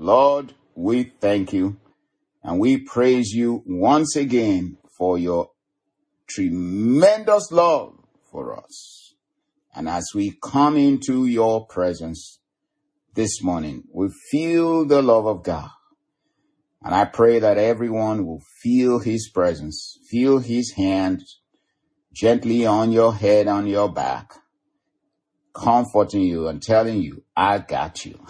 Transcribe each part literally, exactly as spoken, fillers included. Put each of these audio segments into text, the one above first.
Lord, we thank you and we praise you once again for your tremendous love for us. And as we come into your presence this morning, we feel the love of God. And I pray that everyone will feel his presence, feel his hand gently on your head, on your back, comforting you and telling you, I got you.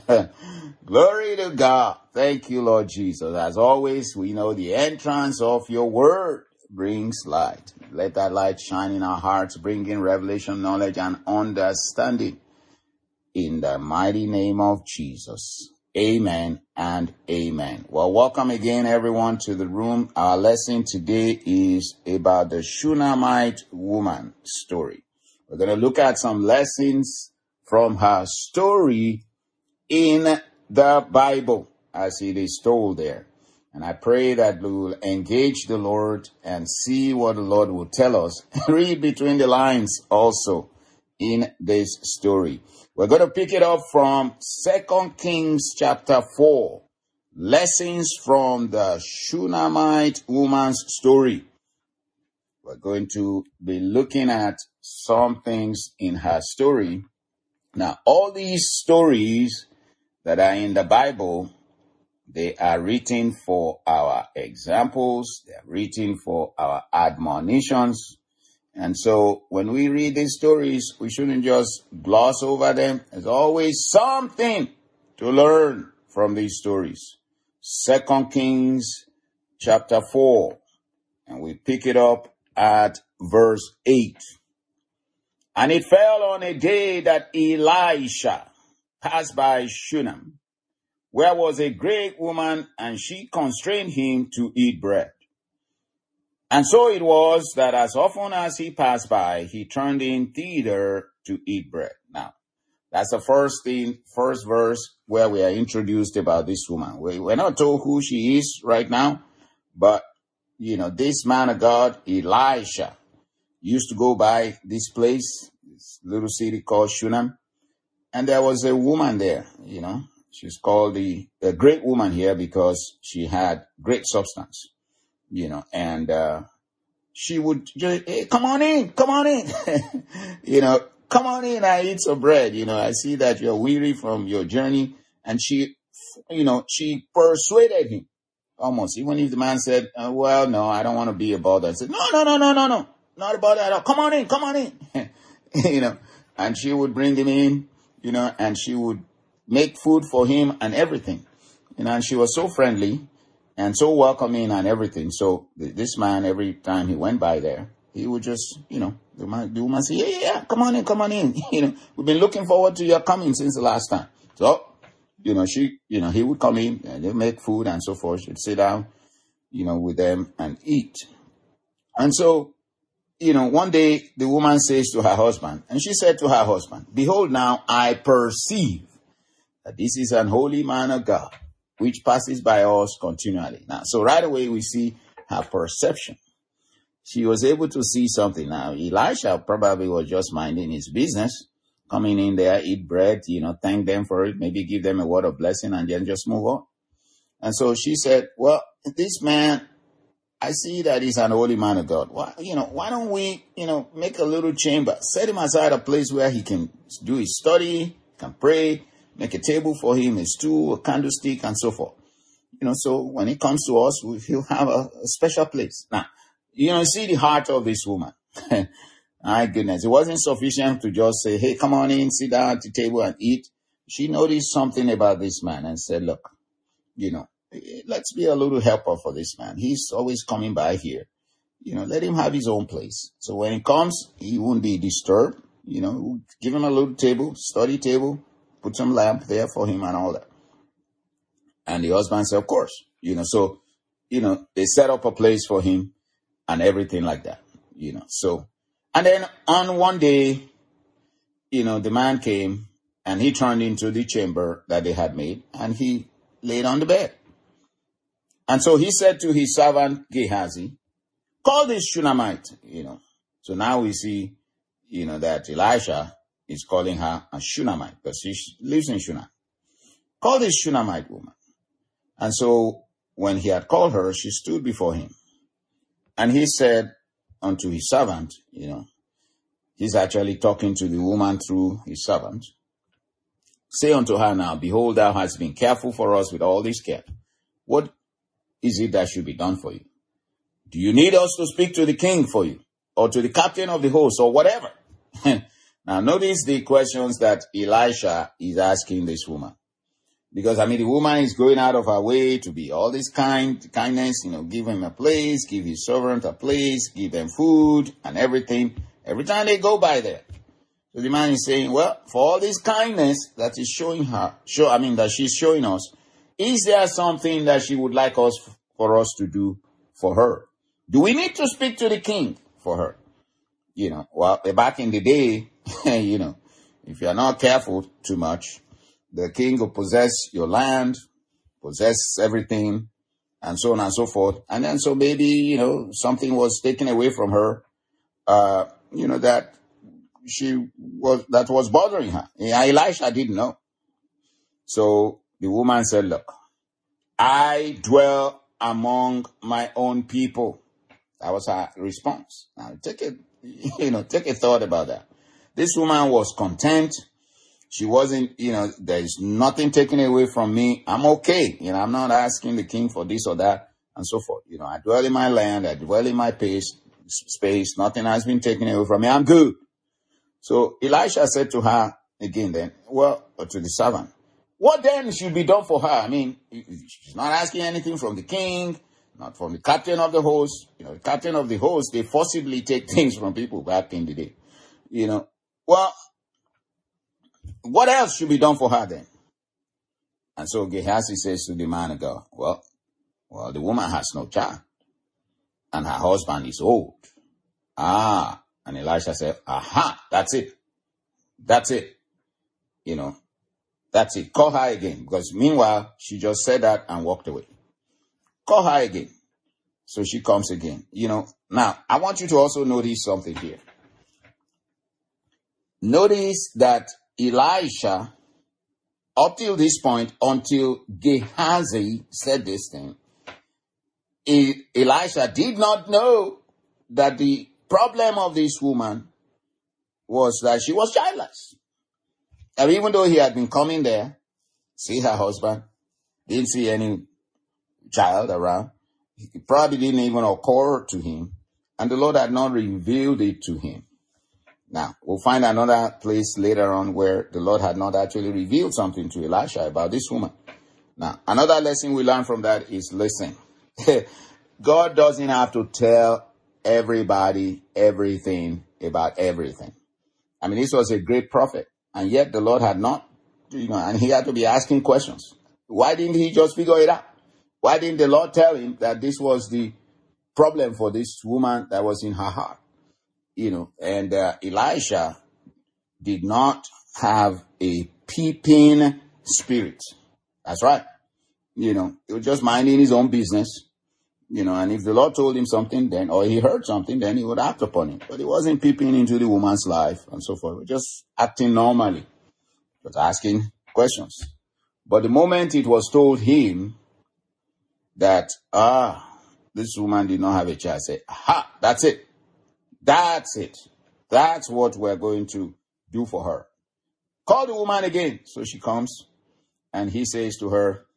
Glory to God. Thank you, Lord Jesus. As always, we know the entrance of your word brings light. Let that light shine in our hearts, bring in revelation, knowledge, and understanding. In the mighty name of Jesus. Amen and amen. Well, welcome again, everyone, to the room. Our lesson today is about the Shunammite woman story. We're going to look at some lessons from her story in the Bible as it is told there. And I pray that we will engage the Lord and see what the Lord will tell us. Read between the lines also in this story. We're going to pick it up from Second Kings chapter four. Lessons from the Shunammite woman's story. We're going to be looking at some things in her story. Now, all these stories that are in the Bible, they are written for our examples. They are written for our admonitions. And so when we read these stories, we shouldn't just gloss over them. There's always something to learn from these stories. Second Kings chapter four. And we pick it up at verse eight. And it fell on a day that Elisha passed by Shunem, where was a great woman, and she constrained him to eat bread. And so it was that as often as he passed by, he turned in thither to eat bread. Now, that's the first thing, first verse where we are introduced about this woman. We, we're not told who she is right now, but, you know, this man of God, Elisha, used to go by this place, this little city called Shunem. And there was a woman there, you know. She's called the, the great woman here because she had great substance. You know, and uh, she would just, hey, come on in, come on in. you know, come on in and eat some bread. You know, I see that you're weary from your journey. And she, you know, she persuaded him almost. Even if the man said, uh, well, no, I don't want to be about that. I said, no, no, no, no, no, no, not about that at all. Come on in, come on in. you know, and she would bring him in, you know, and she would make food for him and everything. You know, and she was so friendly and so welcoming and everything. So this man, every time he went by there, he would just, you know, the woman, the woman say, yeah, yeah, yeah, come on in, come on in. you know, we've been looking forward to your coming since the last time. So, you know, she, you know, he would come in and they make food and so forth. She'd sit down, you know, with them and eat. And so, you know, one day the woman says to her husband, and she said to her husband, behold, now I perceive that this is an holy man of God, which passes by us continually. Now, so right away we see her perception. She was able to see something. Now, Elisha probably was just minding his business, coming in there, eat bread, you know, thank them for it, maybe give them a word of blessing and then just move on. And so she said, well, this man, I see that he's an holy man of God. Why, you know, why don't we, you know, make a little chamber, set him aside a place where he can do his study, can pray, make a table for him, a stool, a candlestick, and so forth. You know, so when it comes to us, he'll have a, a special place. Now, you know, see the heart of this woman. My goodness, it wasn't sufficient to just say, hey, come on in, sit down at the table and eat. She noticed something about this man and said, look, you know, let's be a little helper for this man. He's always coming by here. You know, let him have his own place. So when he comes, he won't be disturbed. You know, give him a little table, study table, put some lamp there for him and all that. And the husband said, of course, you know, so, you know, they set up a place for him and everything like that, you know, so, and then on one day, you know, the man came and he turned into the chamber that they had made and he laid on the bed. And so he said to his servant Gehazi, call this Shunammite, you know. So now we see, you know, that Elisha is calling her a Shunammite because she lives in Shunem. call this Shunammite woman. And so when he had called her, she stood before him. And he said unto his servant, you know, he's actually talking to the woman through his servant. Say unto her now, behold, thou hast been careful for us with all this care. What is it that should be done for you? Do you need us to speak to the king for you, or to the captain of the host, or whatever? Now notice the questions that Elisha is asking this woman. Because, I mean, the woman is going out of her way to be all this kind, kindness, you know, give him a place, give his servant a place, give them food and everything. Every time they go by there. So the man is saying, well, for all this kindness that is showing her, show, I mean, that she's showing us, is there something that she would like us, for us to do for her? Do we need to speak to the king for her? You know, well, back in the day, you know, if you're not careful too much, the king will possess your land, possess everything, and so on and so forth. And then so maybe, you know, something was taken away from her, uh, you know, that she was, that was bothering her. Elisha didn't know. So the woman said, look, I dwell among my own people. That was her response. Now take a, you know, take a thought about that. This woman was content. She wasn't, you know, there's nothing taken away from me. I'm okay. You know, I'm not asking the king for this or that and so forth. You know, I dwell in my land. I dwell in my pace, space. Nothing has been taken away from me. I'm good. So Elisha said to her again then, well, to the servant, what then should be done for her? I mean, she's not asking anything from the king, not from the captain of the host. You know, the captain of the host, they forcibly take things from people back in the day. You know, well, what else should be done for her then? And so Gehazi says to the man of God, well, well, the woman has no child, and her husband is old. Ah, and Elisha said, aha, that's it. That's it. You know, that's it. Call her again. Because meanwhile, she just said that and walked away. Call her again. So she comes again. You know, now, I want you to also notice something here. Notice that Elisha, up till this point, until Gehazi said this thing, E- Elisha did not know that the problem of this woman was that she was childless. And even though he had been coming there, see her husband, didn't see any child around, it probably didn't even occur to him, and the Lord had not revealed it to him. Now, we'll find another place later on where the Lord had not actually revealed something to Elisha about this woman. Now, another lesson we learn from that is, listen, God doesn't have to tell everybody everything about everything. I mean, this was a great prophet, and yet the Lord had not, you know, and he had to be asking questions. Why didn't he just figure it out? Why didn't the Lord tell him that this was the problem for this woman that was in her heart? You know, and uh, Elisha did not have a peeping spirit. That's right. You know, he was just minding his own business. You know, and if the Lord told him something then, or he heard something, then he would act upon it. But he wasn't peeping into the woman's life and so forth. He was just acting normally, just asking questions. But the moment it was told him that, ah, this woman did not have a child, say, aha, that's it. That's it. That's what we're going to do for her. Call the woman again. So she comes, and he says to her,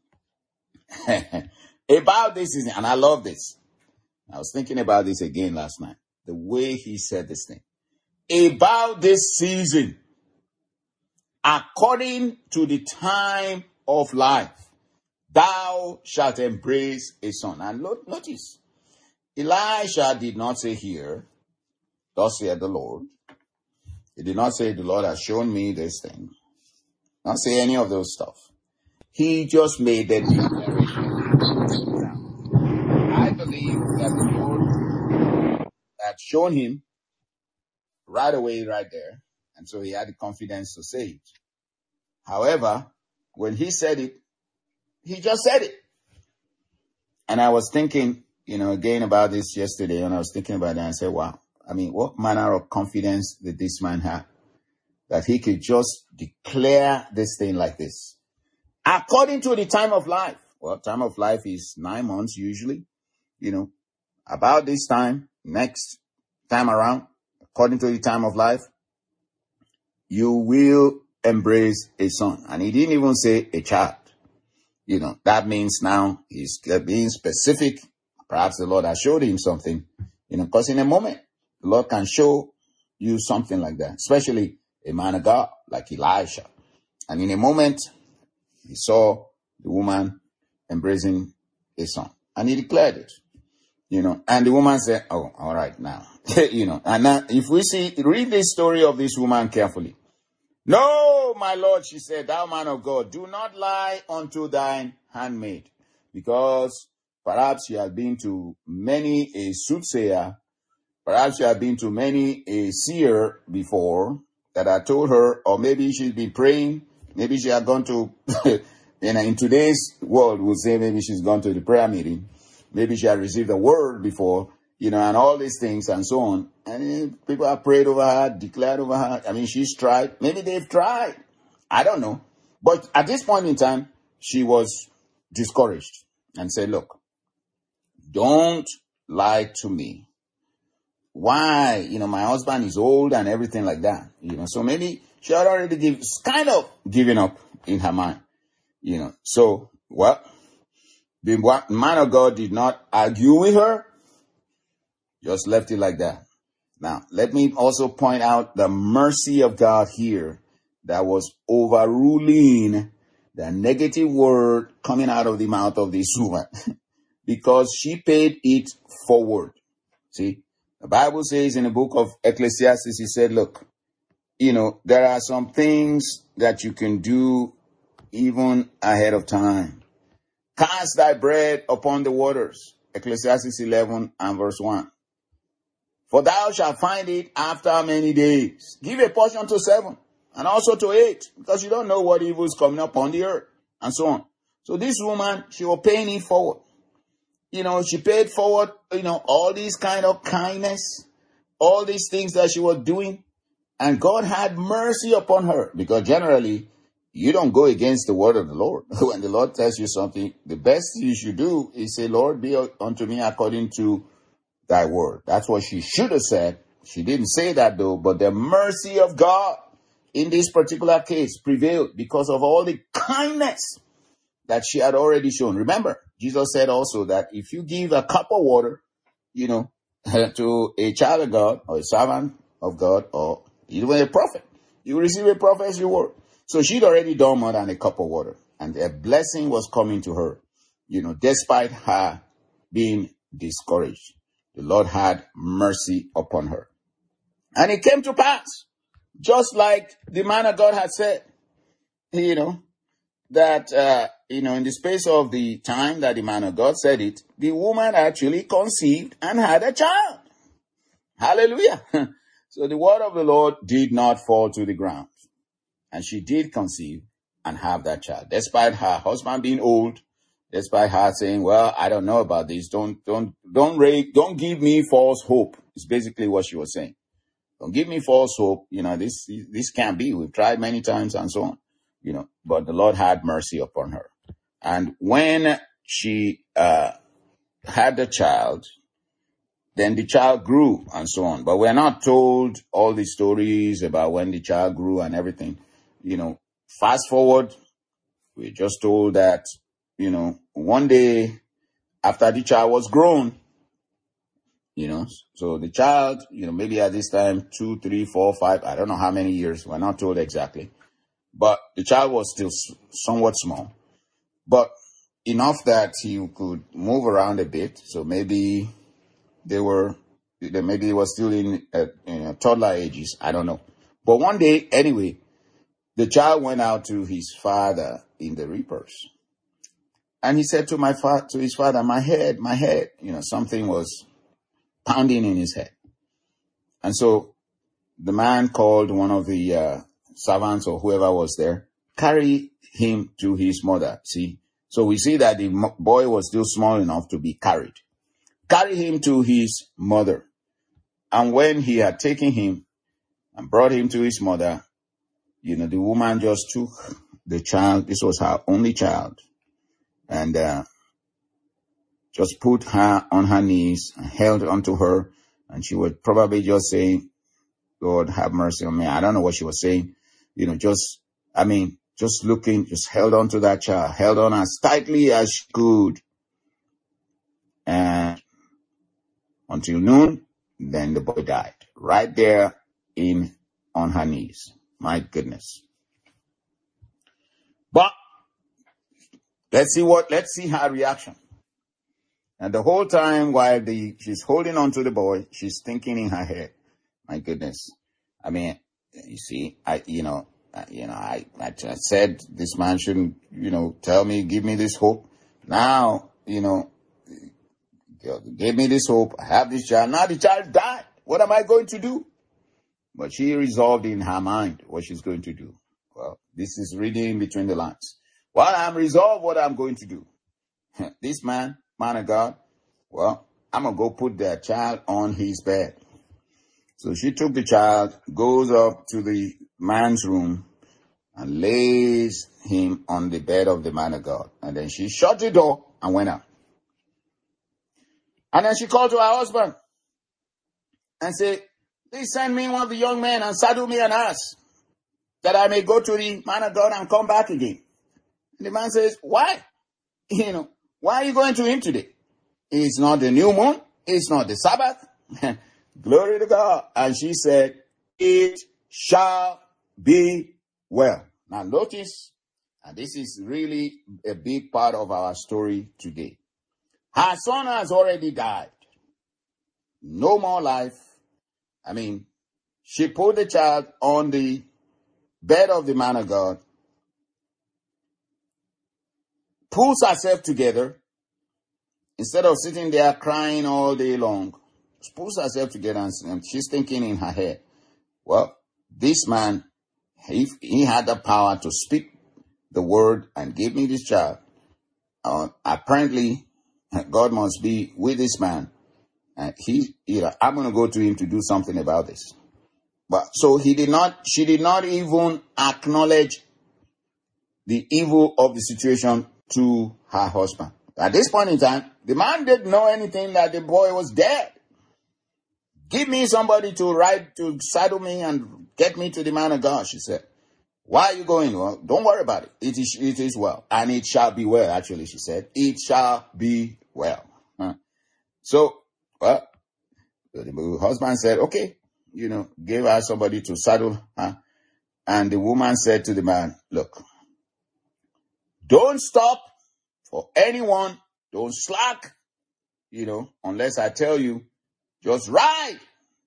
about this season, and I love this. I was thinking about this again last night. The way he said this thing. About this season, according to the time of life, thou shalt embrace a son. And notice, Elisha did not say here, thus saith the Lord. He did not say, the Lord has shown me this thing. Not say any of those stuff. He just made that declaration. I believe that the Lord had shown him right away, right there. And so he had the confidence to say it. However, when he said it, he just said it. And I was thinking, you know, again about this yesterday, and I was thinking about it, and I said, wow. I mean, what manner of confidence did this man have? That he could just declare this thing like this. according to the time of life. Well, time of life is nine months usually. You know, about this time, next time around, according to the time of life, you will embrace a son. And he didn't even say a child. You know, that means now he's being specific. Perhaps the Lord has showed him something, you know, because in a moment, the Lord can show you something like that, especially a man of God like Elisha. And in a moment, he saw the woman embracing a son, and he declared it, you know, and the woman said, oh, all right now, you know, and now if we see, read the story of this woman carefully. No, my Lord, she said, thou man of God, do not lie unto thine handmaid, because perhaps she had been to many a soothsayer, perhaps she had been to many a seer before that had told her, or maybe she's been praying, maybe she had gone to, you know, in today's world, we'll say maybe she's gone to the prayer meeting, maybe she had received a word before, you know, and all these things and so on. And people have prayed over her, declared over her. I mean, she's tried. Maybe they've tried. I don't know. But at this point in time, she was discouraged and said, look, don't lie to me. Why? You know, my husband is old and everything like that. You know, so maybe she had already give, kind of given up in her mind. You know, so, well, the man of God did not argue with her. Just left it like that. Now, let me also point out the mercy of God here that was overruling the negative word coming out of the mouth of this woman because she paid it forward. See, the Bible says in the book of Ecclesiastes, he said, look, you know, there are some things that you can do even ahead of time. Cast thy bread upon the waters. Ecclesiastes eleven and verse one. For thou shalt find it after many days. Give a portion to seven and also to eight, because you don't know what evil is coming upon the earth and so on. So this woman, she was paying it forward. You know, she paid forward, you know, all these kind of kindness, all these things that she was doing. And God had mercy upon her, because generally you don't go against the word of the Lord. When the Lord tells you something, the best you should do is say, Lord, be unto me according to thy word. That's what she should have said. She didn't say that though, but the mercy of God in this particular case prevailed because of all the kindness that she had already shown. Remember, Jesus said also that if you give a cup of water, you know, to a child of God or a servant of God or even a prophet, you will receive a prophet's reward. So she'd already done more than a cup of water, and a blessing was coming to her, you know, despite her being discouraged. The Lord had mercy upon her. And it came to pass, just like the man of God had said, you know, that, uh, you know, in the space of the time that the man of God said it, the woman actually conceived and had a child. Hallelujah. So the word of the Lord did not fall to the ground. And she did conceive and have that child, despite her husband being old, despite her saying, well, I don't know about this. Don't, don't, don't rate, don't give me false hope. It's basically what she was saying. Don't give me false hope. You know, this, this can't be. We've tried many times and so on, you know, but the Lord had mercy upon her. And when she, uh, had the child, then the child grew and so on. But we're not told all the stories about when the child grew and everything. You know, fast forward, we're just told that, you know, one day after the child was grown, you know, so the child, you know, maybe at this time, two, three, four, five, I don't know how many years, we're not told exactly, but the child was still somewhat small, but enough that he could move around a bit. So maybe they were, maybe he was still in, uh, in uh, toddler ages. I don't know. But one day, anyway, the child went out to his father in the reapers. And he said to my fa- to his father, my head, my head, you know, something was pounding in his head. And so the man called one of the uh, servants or whoever was there, carry him to his mother. See, so we see that the mo- boy was still small enough to be carried. Carry him to his mother. And when he had taken him and brought him to his mother, you know, the woman just took the child. This was her only child. And uh, just put her on her knees and held onto her. And she was probably just saying, Lord, have mercy on me. I don't know what she was saying. You know, just, I mean, just looking, just held on to that child, held on as tightly as she could. And until noon, then the boy died right there in, on her knees. My goodness. But let's see what, let's see her reaction. And the whole time while the, she's holding on to the boy, she's thinking in her head, my goodness. I mean, you see, I, you know, I, you know, I, I, I said this man shouldn't, you know, tell me, give me this hope. Now, you know, give me this hope. I have this child. Now the child died. What am I going to do? But she resolved in her mind what she's going to do. Well, this is reading between the lines. Well, I'm resolved what I'm going to do. This man, man of God, well, I'm going to go put that child on his bed. So she took the child, goes up to the man's room, and lays him on the bed of the man of God. And then she shut the door and went out. And then she called to her husband and said, please send me one of the young men and saddle me an ass, that I may go to the man of God and come back again. And the man says, why? You know, why are you going to him today? It's not the new moon. It's not the Sabbath. Glory to God. And she said, it shall be well. Now notice, and this is really a big part of our story today. Her son has already died. No more life. I mean, she put the child on the bed of the man of God, pulls herself together, instead of sitting there crying all day long, she pulls herself together and she's thinking in her head, well, this man, if he had the power to speak the word and give me this child, uh, apparently God must be with this man. And he, you know, I'm going to go to him to do something about this. But so he did not, she did not even acknowledge the evil of the situation to her husband. At this point in time, the man didn't know anything that the boy was dead. Give me somebody to ride, to saddle me and get me to the man of God, she said. Why are you going? Well, don't worry about it. It is, it is well. And it shall be well, actually, she said. It shall be well. Huh. So, well, the husband said, okay, you know, gave her somebody to saddle her. And the woman said to the man, look, don't stop for anyone. Don't slack, you know, unless I tell you, just ride.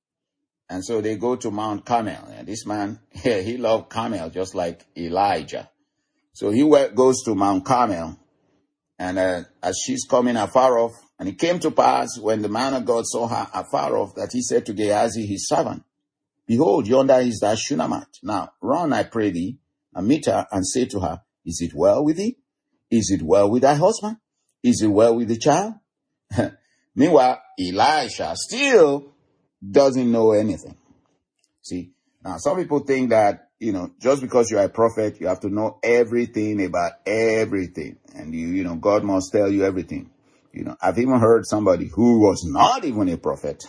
And so they go to Mount Carmel. And this man, yeah, he loved Carmel just like Elijah. So he went, goes to Mount Carmel. And uh, as she's coming afar off, and it came to pass when the man of God saw her afar off that he said to Gehazi, his servant, behold, yonder is that Shunammite. Now run, I pray thee, and meet her and say to her, is it well with thee? Is it well with thy husband? Is it well with the child? Meanwhile, Elisha still doesn't know anything. See, now some people think that, you know, just because you're a prophet, you have to know everything about everything. And you, you know, God must tell you everything. You know, I've even heard somebody who was not even a prophet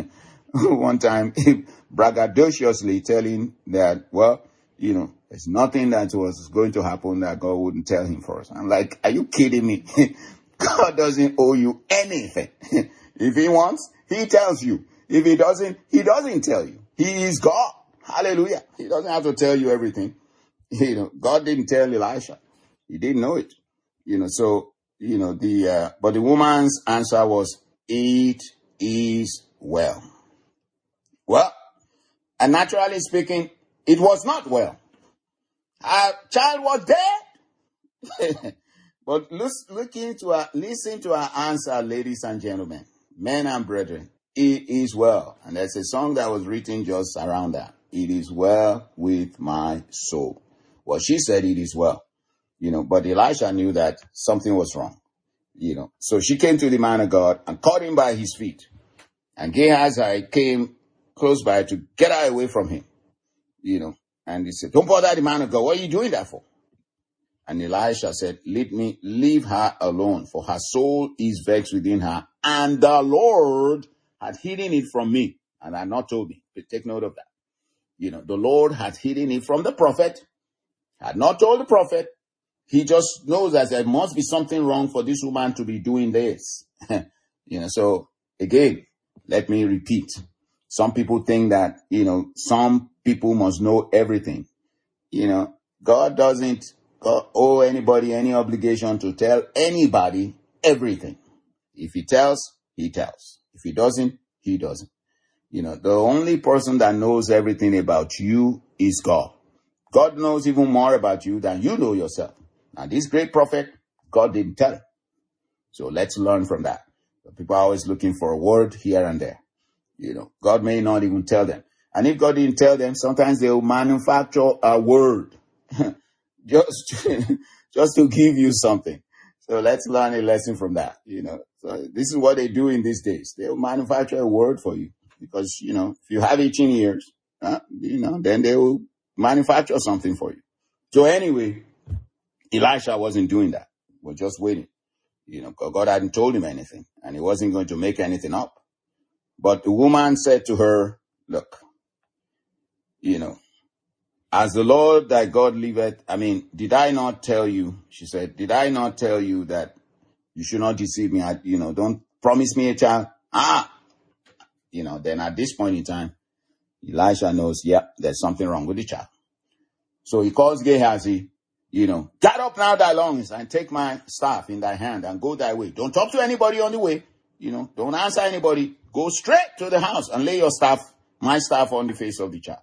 one time braggadociously telling that, well, you know, there's nothing that was going to happen that God wouldn't tell him first. I'm like, are you kidding me? God doesn't owe you anything. If he wants, he tells you. If he doesn't, he doesn't tell you. He is God. Hallelujah. He doesn't have to tell you everything. You know, God didn't tell Elisha. He didn't know it. You know, so, you know, the, uh, but the woman's answer was, it is well. Well, and naturally speaking, it was not well. Her child was dead. But look, look into her, listen to her answer, ladies and gentlemen, men and brethren. It is well. And there's a song that was written just around that. It is well with my soul. Well, she said it is well, you know, but Elisha knew that something was wrong, you know. So she came to the man of God and caught him by his feet. And Gehazi came close by to get her away from him, you know. And he said, don't bother the man of God. What are you doing that for? And Elisha said, Let me leave her alone, for her soul is vexed within her, and the Lord had hidden it from me, and had not told me. Take note of that. You know, the Lord had hidden it from the prophet, had not told the prophet. He just knows that there must be something wrong for this woman to be doing this. You know, so again, let me repeat. Some people think that, you know, some people must know everything. You know, God doesn't owe anybody any obligation to tell anybody everything. If he tells, he tells. If he doesn't, he doesn't. You know, the only person that knows everything about you is God. God knows even more about you than you know yourself. Now, this great prophet, God didn't tell him. So let's learn from that. People are always looking for a word here and there. You know, God may not even tell them. And if God didn't tell them, sometimes they will manufacture a word just, just to give you something. So let's learn a lesson from that. You know, so this is what they do in these days. They will manufacture a word for you because, you know, if you have itching ears, uh, you know, then they will manufacture something for you. So anyway, Elisha wasn't doing that. He was just waiting. You know, God hadn't told him anything and he wasn't going to make anything up. But the woman said to her, look, you know, as the Lord thy God liveth, I mean, did I not tell you, she said, did I not tell you that you should not deceive me? I, you know, don't promise me a child. Ah, you know, then at this point in time, Elisha knows, yeah, there's something wrong with the child. So he calls Gehazi, you know, get up now thy lungs and take my staff in thy hand and go thy way. Don't talk to anybody on the way. You know, don't answer anybody. Go straight to the house and lay your staff, my staff, on the face of the child.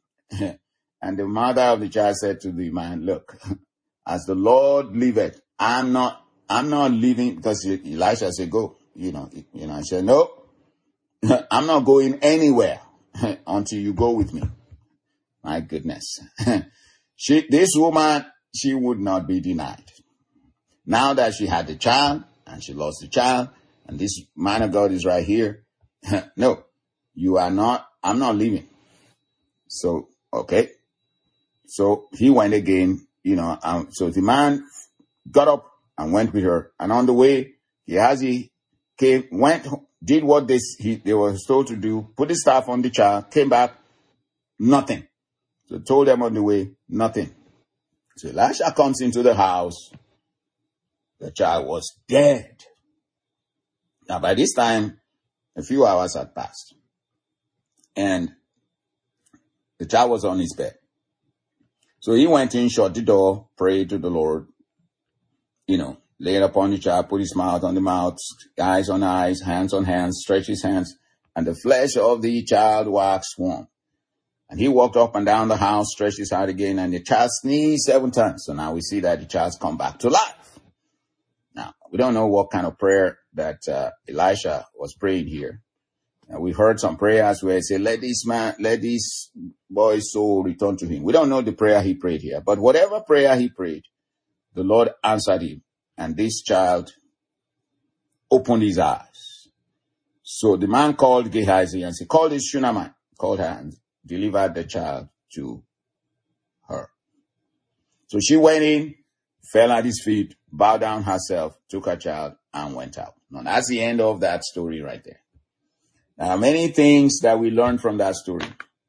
And the mother of the child said to the man, look, as the Lord liveth, I'm not, I'm not leaving, because Elisha said, go, you know, you know, I said, no, I'm not going anywhere until you go with me. My goodness. She, this woman, she would not be denied. Now that she had the child and she lost the child, and this man of God is right here. No, you are not, I'm not leaving. So, okay. So he went again, you know, um, so the man got up and went with her. And on the way, Gehazi came, went, did what they, he, they were told to do, put the staff on the child, came back, nothing. So told them on the way, nothing. So Elisha comes into the house. The child was dead. Now, by this time, a few hours had passed. And the child was on his bed. So he went in, shut the door, prayed to the Lord, you know, laid upon the child, put his mouth on the mouth, eyes on eyes, hands on hands, stretched his hands, and the flesh of the child waxed warm. And he walked up and down the house, stretched his out again, and the child sneezed seven times. So now we see that the child's come back to life. Now, we don't know what kind of prayer that uh, Elisha was praying here. And we heard some prayers where he said, let this man, let this boy's soul return to him. We don't know the prayer he prayed here, but whatever prayer he prayed, the Lord answered him. And this child opened his eyes. So the man called Gehazi and said, call this Shunammite, called her and delivered the child to her. So she went in, fell at his feet, bowed down herself, took her child, and went out. Now that's the end of that story right there. There are many things that we learn from that story.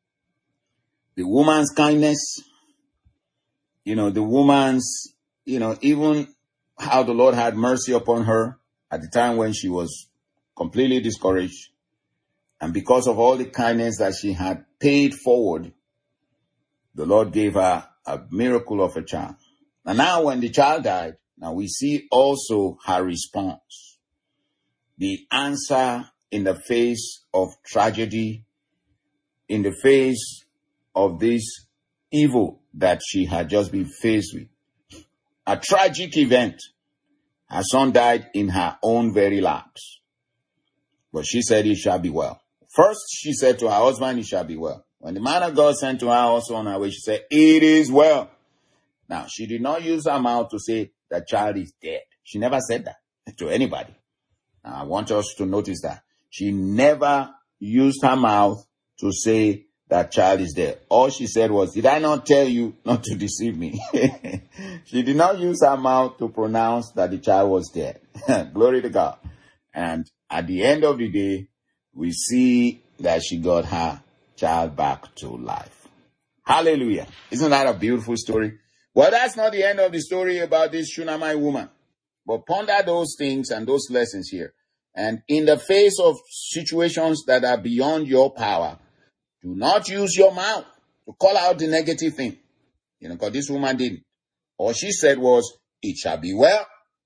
The woman's kindness, you know, the woman's, you know, even how the Lord had mercy upon her at the time when she was completely discouraged. And because of all the kindness that she had paid forward, the Lord gave her a miracle of a child. And now when the child died, now we see also her response. The answer in the face of tragedy, in the face of this evil that she had just been faced with. A tragic event. Her son died in her own very laps. But she said, it shall be well. First, she said to her husband, it shall be well. When the man of God sent to her also on her way, she said, it is well. Now, she did not use her mouth to say the child is dead. She never said that to anybody. Now, I want us to notice that. She never used her mouth to say that child is dead. All she said was, did I not tell you not to deceive me? She did not use her mouth to pronounce that the child was dead. Glory to God. And at the end of the day, we see that she got her child back to life. Hallelujah. Isn't that a beautiful story? Well, that's not the end of the story about this Shunammite woman. But ponder those things and those lessons here. And in the face of situations that are beyond your power, do not use your mouth to call out the negative thing. You know, because this woman didn't. All she said was, it shall be well.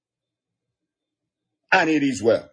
And it is well.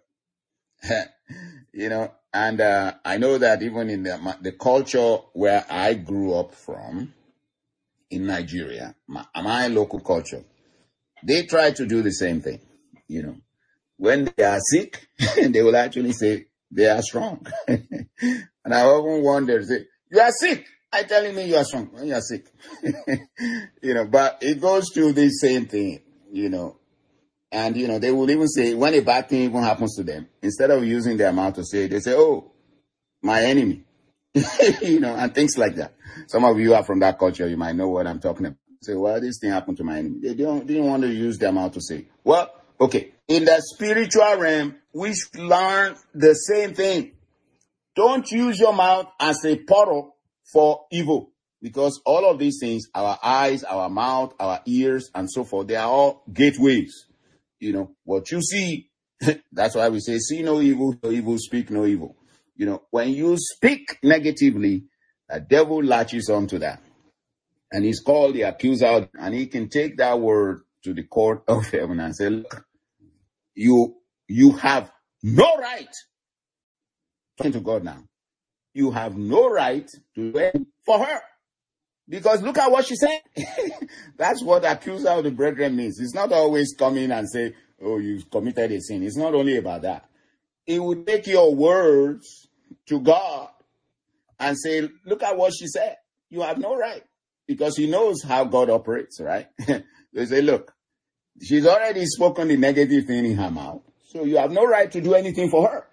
You know, and uh, I know that even in the, the culture where I grew up from, in Nigeria, my, my local culture, they try to do the same thing. You know, when they are sick, they will actually say they are strong. And I often wonder, say, you are sick. I telling me you are strong when you are sick. You know, but it goes to the same thing, you know. And, you know, they will even say, when a bad thing even happens to them, instead of using their mouth to say it, they say, oh, my enemy. You know, and things like that. Some of you are from that culture. You might know what I'm talking about. Say, well, this thing happened to my enemy. They don't, didn't want to use their mouth to say, well, okay. In the spiritual realm, we should learn the same thing. Don't use your mouth as a portal for evil. Because all of these things, our eyes, our mouth, our ears, and so forth, they are all gateways. You know, what you see, that's why we say, see no evil, no evil, speak no evil. You know, when you speak negatively, the devil latches onto that. And he's called the accuser, and he can take that word to the court of heaven and say, look, you, you have no right. Talking to God now. You have no right to do it for her. Because look at what she said. That's what accuser of the brethren means. It's not always coming and say, oh, you've committed a sin. It's not only about that. It would take your words to God and say, look at what she said. You have no right. Because he knows how God operates, right? They say, look, she's already spoken the negative thing in her mouth. So you have no right to do anything for her.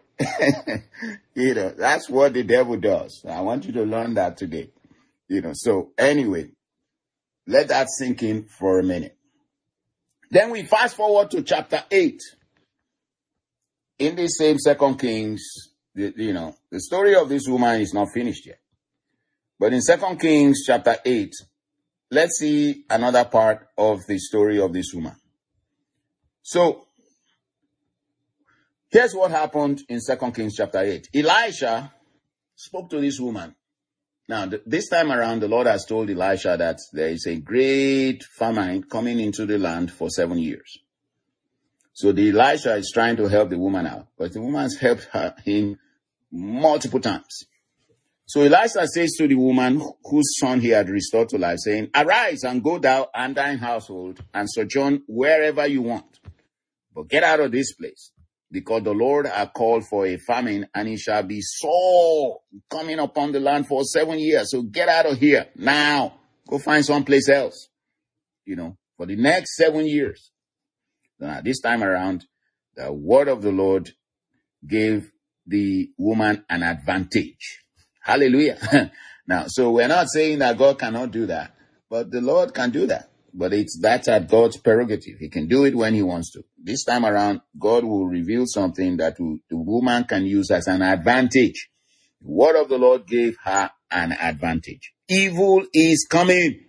You know, that's what the devil does. I want you to learn that today. You know, so anyway, let that sink in for a minute. Then we fast forward to chapter eight. In this same Second Kings, the, you know, the story of this woman is not finished yet. But in Second Kings chapter eight, let's see another part of the story of this woman. So, here's what happened in Second Kings chapter eight. Elisha spoke to this woman. Now, th- this time around, the Lord has told Elisha that there is a great famine coming into the land for seven years. So the Elisha is trying to help the woman out, but the woman's helped her, him multiple times. So Elisha says to the woman whose son he had restored to life, saying, arise and go thou and thine household and sojourn wherever you want. But get out of this place, because the Lord hath called for a famine, and it shall be sore coming upon the land for seven years. So get out of here now. Go find someplace else, you know, for the next seven years. Now, this time around, the word of the Lord gave the woman an advantage. Hallelujah. Now, so we're not saying that God cannot do that, but the Lord can do that. But it's that's at God's prerogative. He can do it when he wants to. This time around, God will reveal something that will, the woman can use as an advantage. The word of the Lord gave her an advantage. Evil is coming.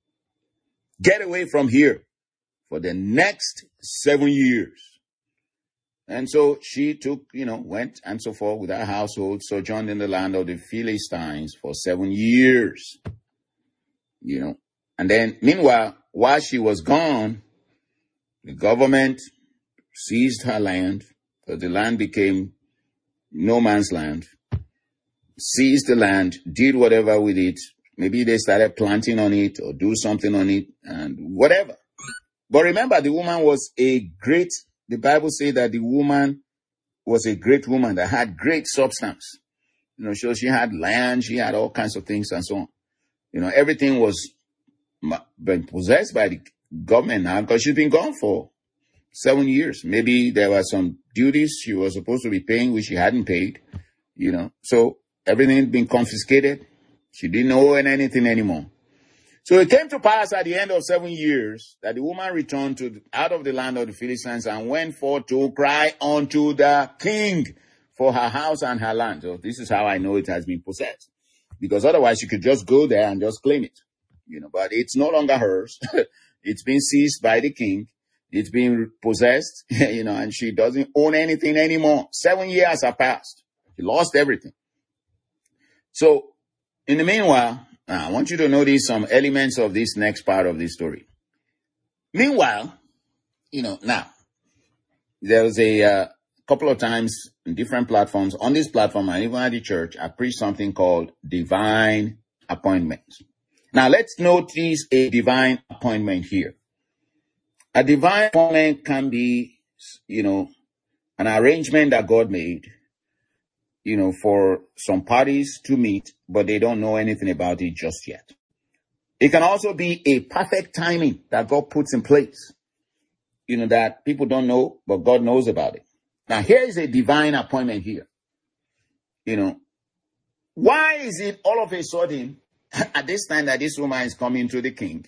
Get away from here for the next seven years. And so she took, you know, went and so forth with her household, sojourned in the land of the Philistines for seven years. You know, and then meanwhile, while she was gone, the government seized her land, because the land became no man's land, seized the land, did whatever with it. Maybe they started planting on it or do something on it and whatever. But remember, the woman was a great, the Bible says that the woman was a great woman that had great substance. You know, so she had land, she had all kinds of things and so on. You know, everything was been possessed by the government now, because she's been gone for seven years. Maybe there were some duties she was supposed to be paying which she hadn't paid, you know. So everything had been confiscated, She didn't owe anything anymore. So it came to pass at the end of seven years that the woman returned to out of the land of the Philistines and went forth to cry unto the king for her house and her land. So this is how I know it has been possessed. Because otherwise you could just go there and just claim it. You know, but it's no longer hers. It's been seized by the king. It's been possessed, you know, and she doesn't own anything anymore. Seven years have passed. She lost everything. So in the meanwhile, I want you to notice some elements of this next part of this story. Meanwhile, you know, now, there was a uh, couple of times in different platforms, on this platform and even at the church, I preached something called divine appointment. Now, let's notice a divine appointment here. A divine appointment can be, you know, an arrangement that God made, you know, for some parties to meet, but they don't know anything about it just yet. It can also be a perfect timing that God puts in place, you know, that people don't know, but God knows about it. Now, here is a divine appointment here. You know, why is it all of a sudden at this time that this woman is coming to the king?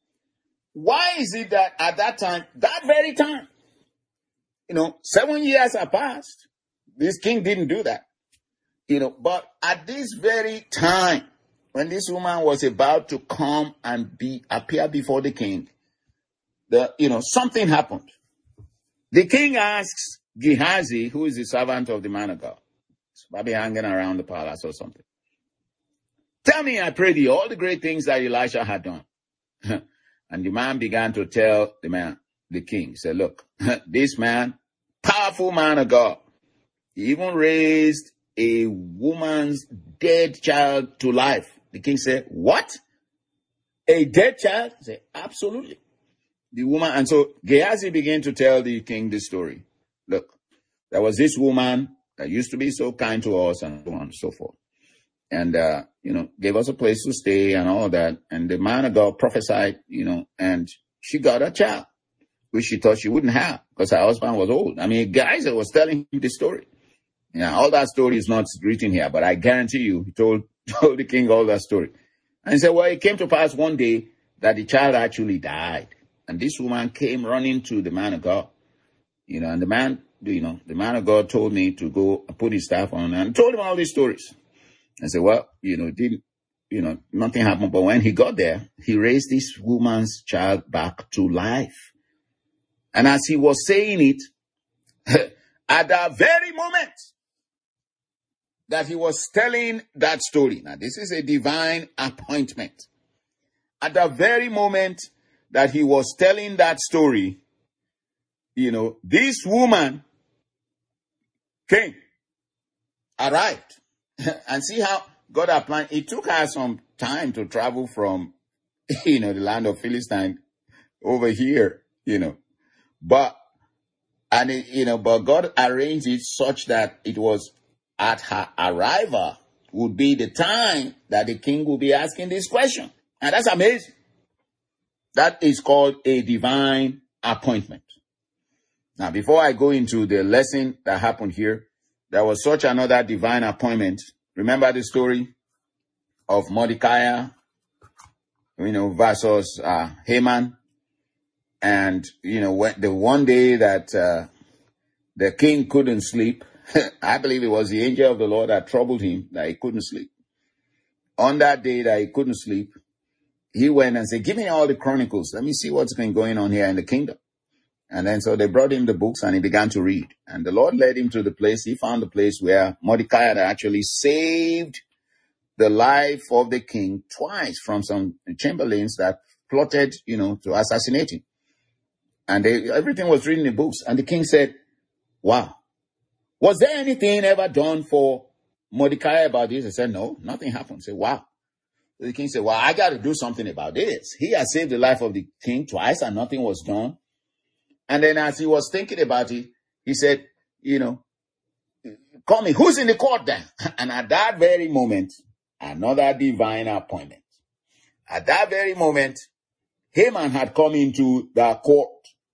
Why is it that at that time, that very time, you know, seven years have passed, this king didn't do that. You know, but at this very time, when this woman was about to come and be appear before the king, the you know, something happened. The king asks Gehazi, who is the servant of the man of God, probably hanging around the palace or something, tell me, I pray thee, all the great things that Elisha had done. And the man began to tell the man, the king, he said, look, this man, powerful man of God, he even raised a woman's dead child to life. The king said, what? A dead child? He said, absolutely. The woman, and so Gehazi began to tell the king this story. Look, there was this woman that used to be so kind to us and so on and so forth. And, uh, you know, gave us a place to stay and all of that. And the man of God prophesied, you know, and she got a child, which she thought she wouldn't have because her husband was old. I mean, Gehazi was telling him the story. Yeah, all that story is not written here, but I guarantee you, he told, told the king all that story. And he said, well, it came to pass one day that the child actually died. And this woman came running to the man of God, you know, and the man, you know, the man of God told me to go put his staff on and told him all these stories. I said, well, you know, didn't, you know, nothing happened. But when he got there, he raised this woman's child back to life. And as he was saying it, at that very moment that he was telling that story, now this is a divine appointment. At the very moment that he was telling that story, you know, this woman came, arrived, and see how God had planned. It took her some time to travel from, you know, the land of Philistine over here, you know, but, and it, you know, but God arranged it such that it was at her arrival would be the time that the king will be asking this question. And that's amazing. That is called a divine appointment. Now, before I go into the lesson that happened here, there was such another divine appointment. Remember the story of Mordecai, you know, versus uh, Haman. And, you know, when, the one day that uh, the king couldn't sleep, I believe it was the angel of the Lord that troubled him, that he couldn't sleep. On that day that he couldn't sleep, he went and said, give me all the chronicles. Let me see what's been going on here in the kingdom. And then so they brought him the books and he began to read. And the Lord led him to the place. He found the place where Mordecai had actually saved the life of the king twice from some chamberlains that plotted, you know, to assassinate him. And they, everything was written in the books. And the king said, wow, was there anything ever done for Mordecai about this? I said, no, nothing happened. I said, wow. The king said, well, I got to do something about this. He has saved the life of the king twice and nothing was done. And then as he was thinking about it, he said, you know, call me, who's in the court then? And at that very moment, another divine appointment. At that very moment, Haman had come into the court.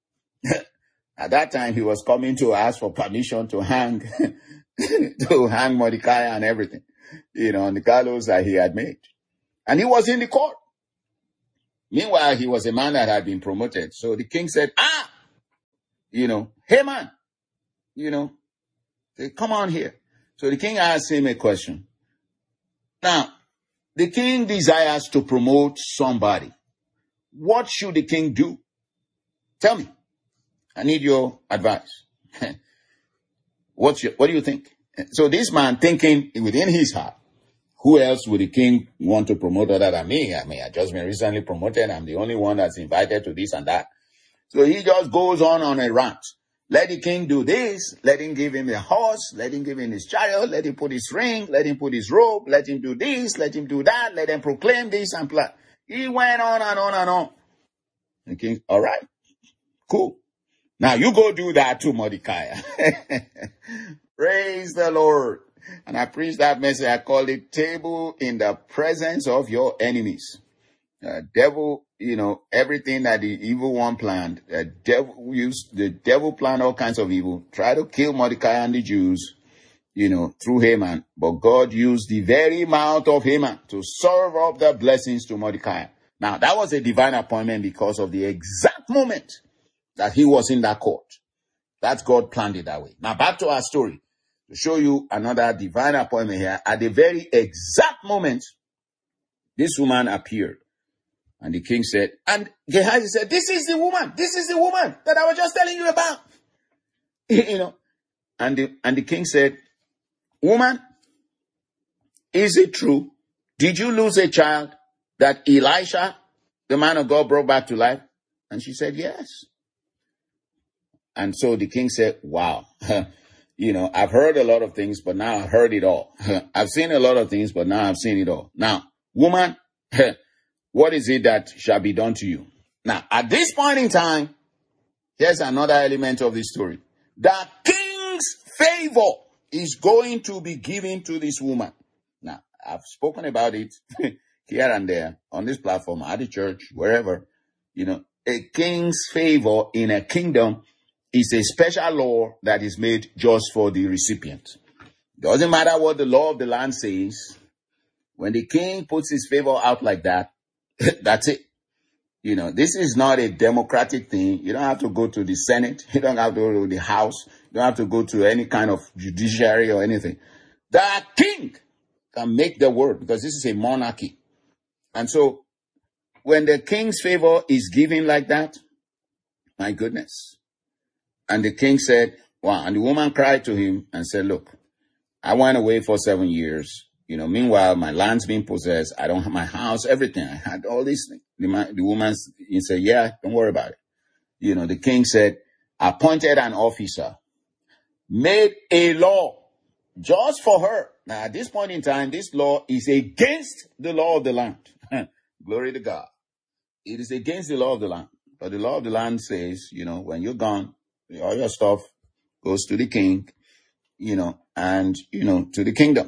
At that time, he was coming to ask for permission to hang, to hang Mordecai and everything, you know, on the gallows that he had made. And he was in the court. Meanwhile, he was a man that had been promoted. So the king said, ah, you know, Haman, you know, say, come on here. So the king asked him a question. Now, the king desires to promote somebody. What should the king do? Tell me. I need your advice. What's your, what do you think? So this man thinking within his heart, who else would the king want to promote other than me? I mean, I just been recently promoted. I'm the only one that's invited to this and that. So he just goes on on a rant. Let the king do this. Let him give him a horse. Let him give him his chariot. Let him put his ring. Let him put his robe. Let him do this. Let him do that. Let him proclaim this and plan. He went on and on and on. The king, all right, cool. Now you go do that to Mordecai. Praise the Lord. And I preached that message. I called it Table in the Presence of Your Enemies. Uh, devil, you know, everything that the evil one planned, the devil used, the devil planned all kinds of evil, try to kill Mordecai and the Jews, you know, through Haman. But God used the very mouth of Haman to serve up the blessings to Mordecai. Now, that was a divine appointment because of the exact moment that he was in that court. That's God planned it that way. Now, back to our story. To show you another divine appointment here, at the very exact moment, this woman appeared. And the king said, and Gehazi said, this is the woman, this is the woman that I was just telling you about. You know, and the, and the king said, woman, is it true? Did you lose a child that Elisha, the man of God, brought back to life? And she said, yes. And so the king said, wow, you know, I've heard a lot of things, but now I've heard it all. I've seen a lot of things, but now I've seen it all. Now, woman, what is it that shall be done to you? Now, at this point in time, here's another element of the story. The king's favor is going to be given to this woman. Now, I've spoken about it here and there on this platform, at the church, wherever. You know, a king's favor in a kingdom is a special law that is made just for the recipient. Doesn't matter what the law of the land says. When the king puts his favor out like that, that's it. You know, this is not a democratic thing. You don't have to go to the Senate. You don't have to go to the House. You don't have to go to any kind of judiciary or anything. The king can make the word because this is a monarchy. And so when the king's favor is given like that, my goodness. And the king said, wow. And the woman cried to him and said, look, I went away for seven years. You know, meanwhile, my land's being possessed. I don't have my house, everything. I had all these things. The, man, the woman he said, yeah, don't worry about it. You know, the king said, appointed an officer, made a law just for her. Now, at this point in time, this law is against the law of the land. Glory to God. It is against the law of the land. But the law of the land says, you know, when you're gone, all your stuff goes to the king, you know, and, you know, to the kingdom.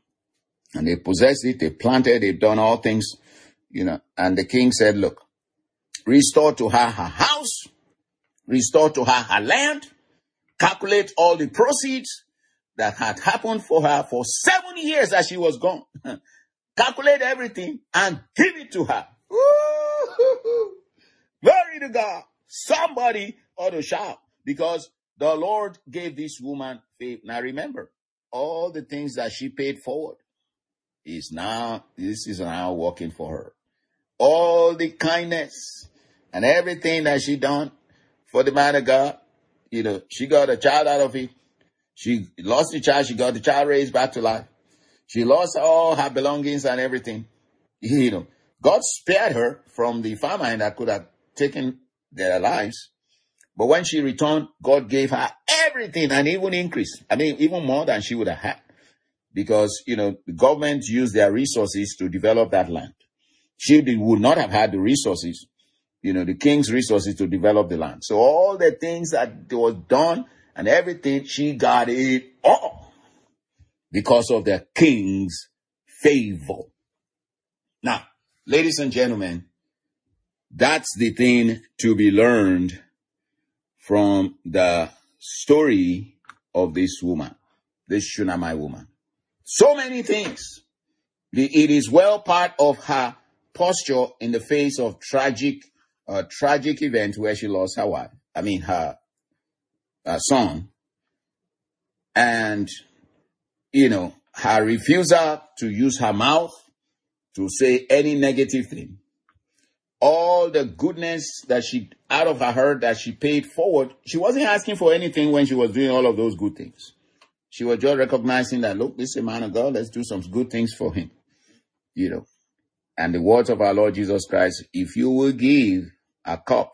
And they possessed it, they planted, they've done all things, you know. And the king said, look, restore to her her house, restore to her her land, calculate all the proceeds that had happened for her for seven years as she was gone. Calculate everything and give it to her. Woo-hoo-hoo. Glory to God. Somebody ought to shout because the Lord gave this woman faith. Now remember, all the things that she paid forward is now, this is now working for her. All the kindness and everything that she done for the man of God, you know, she got a child out of it. She lost the child. She got the child raised back to life. She lost all her belongings and everything. You know, God spared her from the famine that could have taken their lives. But when she returned, God gave her everything and even increased. I mean, even more than she would have had. Because, you know, the government used their resources to develop that land. She would not have had the resources, you know, the king's resources to develop the land. So all the things that was done and everything, she got it all because of the king's favor. Now, ladies and gentlemen, that's the thing to be learned from the story of this woman, this Shunammite woman. So many things The it is well part of her posture in the face of tragic, uh, tragic event where she lost her wife. I mean, her, her son. And, you know, her refusal to use her mouth to say any negative thing. All the goodness that she, out of her heart that she paid forward, she wasn't asking for anything when she was doing all of those good things. She was just recognizing that, look, this is a man of God, let's do some good things for him. You know, and the words of our Lord Jesus Christ, if you will give a cup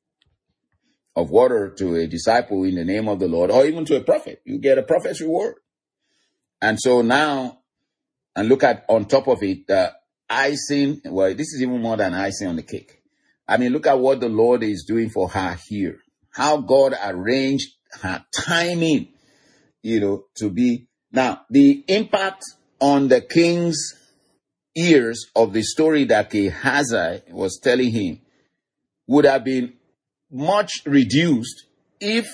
of water to a disciple in the name of the Lord, or even to a prophet, you get a prophet's reward. And so now, and look at on top of it, the icing, well, this is even more than icing on the cake. I mean, look at what the Lord is doing for her here. How God arranged her timing, you know, to be. Now, the impact on the king's ears of the story that Gehazi was telling him would have been much reduced if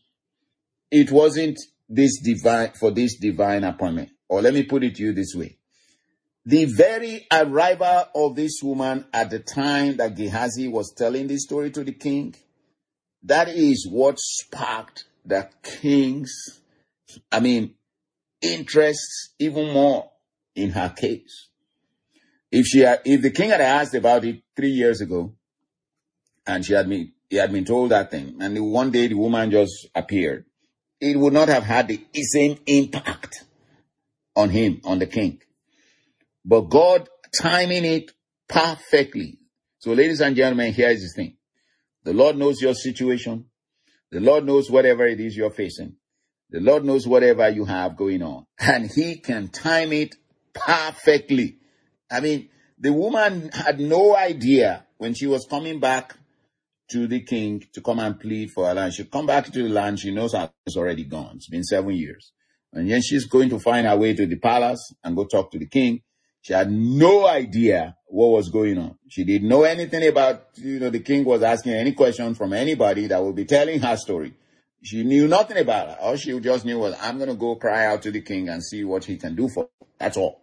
it wasn't this divine, for this divine appointment. Or let me put it to you this way. The very arrival of this woman at the time that Gehazi was telling this story to the king, that is what sparked the king's, I mean, interest even more in her case. If she had, if the king had asked about it three years ago, and she had been, he had been told that thing, and one day the woman just appeared, it would not have had the same impact on him, on the king. But God timing it perfectly. So, ladies and gentlemen, here is the thing: the Lord knows your situation. The Lord knows whatever it is you're facing. The Lord knows whatever you have going on, and He can time it perfectly. I mean, the woman had no idea when she was coming back to the king to come and plead for her land. She come back to the land. She knows her is already gone. It's been seven years. And then she's going to find her way to the palace and go talk to the king. She had no idea what was going on. She didn't know anything about, you know, the king was asking any question from anybody that would be telling her story. She knew nothing about her. All she just knew was, I'm going to go cry out to the king and see what he can do for her. That's all.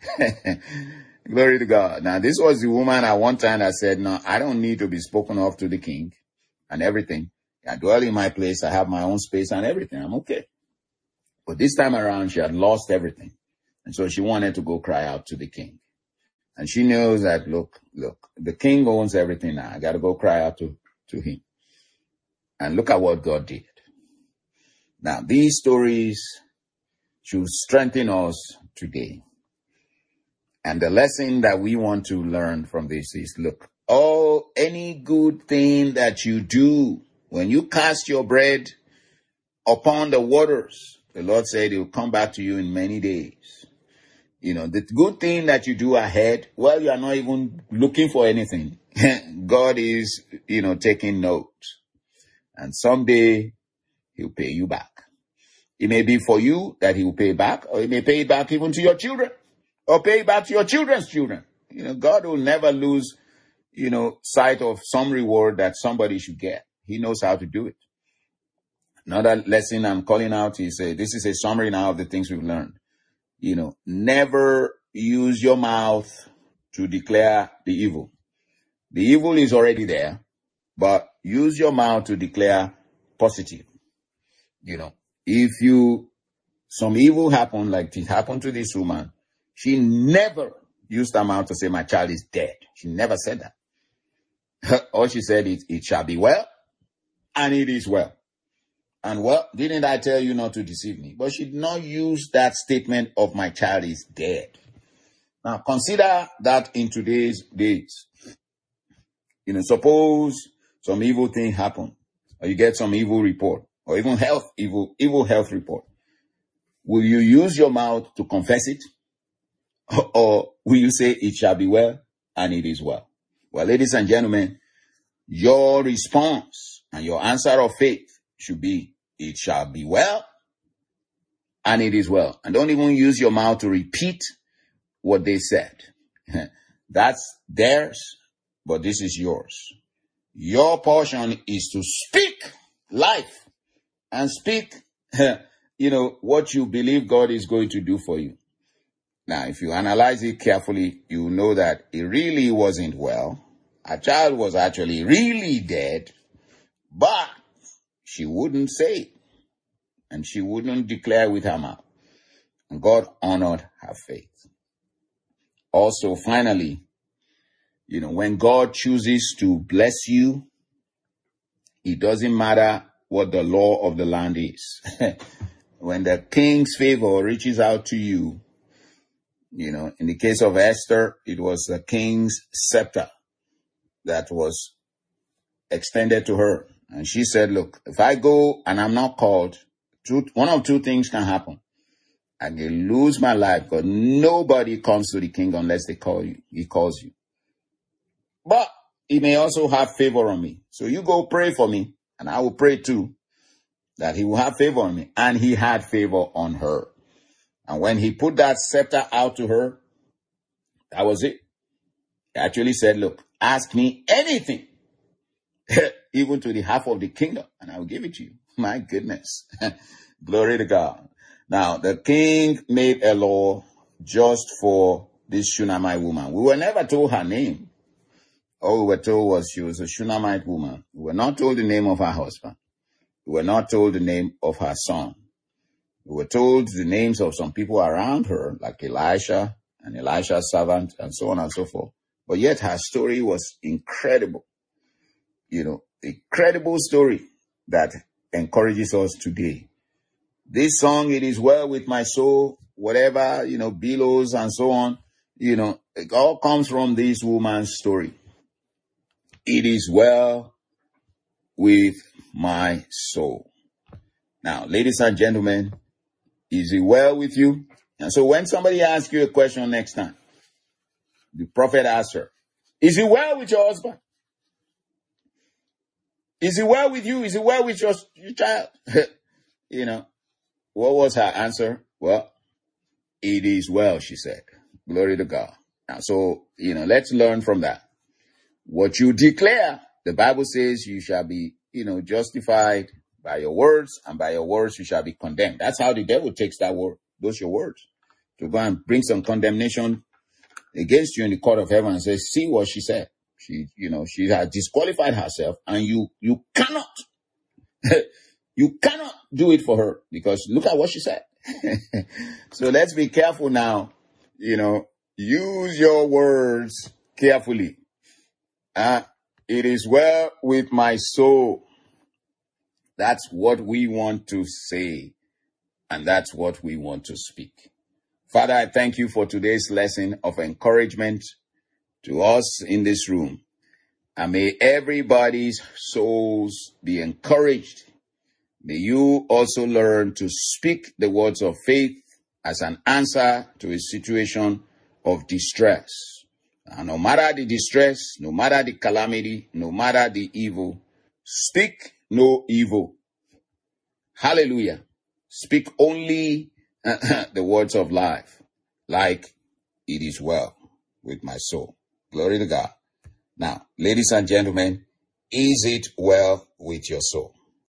Glory to God. Now, this was the woman at one time that said, no, I don't need to be spoken of to the king and everything. I dwell in my place. I have my own space and everything. I'm okay. But this time around, she had lost everything. And so she wanted to go cry out to the king. And she knows that, look, look, the king owns everything now. I got to go cry out to, to him. And look at what God did. Now, these stories should strengthen us today. And the lesson that we want to learn from this is, look, oh, any good thing that you do, when you cast your bread upon the waters, the Lord said it will come back to you in many days. You know, the good thing that you do ahead, well, you are not even looking for anything. God is, you know, taking note. And someday He'll pay you back. It may be for you that He will pay back, or He may pay it back even to your children, or pay it back to your children's children. You know, God will never lose, you know, sight of some reward that somebody should get. He knows how to do it. Another lesson I'm calling out is, uh, this is a summary now of the things we've learned. You know, never use your mouth to declare the evil. The evil is already there, but use your mouth to declare positive. You know, if you, some evil happened, like it happened to this woman, she never used her mouth to say, my child is dead. She never said that. All she said is, it shall be well, and it is well. And well, didn't I tell you not to deceive me? But she did not use that statement of my child is dead. Now, consider that in today's days. You know, suppose some evil thing happened, or you get some evil report, or even health, evil, evil health report. Will you use your mouth to confess it? Or will you say it shall be well, and it is well? Well, ladies and gentlemen, your response and your answer of faith should be, it shall be well, and it is well. And don't even use your mouth to repeat what they said. That's theirs, but this is yours. Your portion is to speak life and speak, you know, what you believe God is going to do for you. Now, if you analyze it carefully, you know that it really wasn't well. Her child was actually really dead, but she wouldn't say it, and she wouldn't declare with her mouth. And God honored her faith. Also, finally, you know, when God chooses to bless you, it doesn't matter what the law of the land is. When the king's favor reaches out to you, you know, in the case of Esther, it was the king's scepter that was extended to her. And she said, look, if I go and I'm not called, two, one of two things can happen. I can lose my life, because nobody comes to the king unless they call you. He calls you. But he may also have favor on me. So you go pray for me, and I will pray too, that he will have favor on me. And he had favor on her. And when he put that scepter out to her, that was it. He actually said, look, ask me anything, even to the half of the kingdom, and I will give it to you. My goodness. Glory to God. Now, the king made a law just for this Shunammite woman. We were never told her name. All we were told was she was a Shunammite woman. We were not told the name of her husband. We were not told the name of her son. We were told the names of some people around her, like Elisha and Elisha's servant, and so on and so forth. But yet her story was incredible. You know, incredible story that encourages us today. This song, It Is Well With My Soul, whatever, you know, billows and so on, you know, it all comes from this woman's story. It is well with my soul. Now, ladies and gentlemen, is it well with you? And so when somebody asks you a question next time, the prophet asks her, is it well with your husband? Is it well with you? Is it well with your, your child? You know, what was her answer? Well, it is well, she said. Glory to God. Now, so, you know, let's learn from that. What you declare, the Bible says you shall be, you know, justified by your words, and by your words you shall be condemned. That's how the devil takes that word, those your words, to go and bring some condemnation against you in the court of heaven and say, see what she said. She, you know, she has disqualified herself, and you, you cannot, you cannot do it for her, because look at what she said. So let's be careful now. You know, use your words carefully. Uh, it is well with my soul. That's what we want to say, and that's what we want to speak. Father, I thank you for today's lesson of encouragement to us in this room. And may everybody's souls be encouraged. May you also learn to speak the words of faith as an answer to a situation of distress. And no matter the distress, no matter the calamity, no matter the evil, speak no evil. Hallelujah. Speak only the words of life, like it is well with my soul. Glory to God. Now, ladies and gentlemen, is it well with your soul?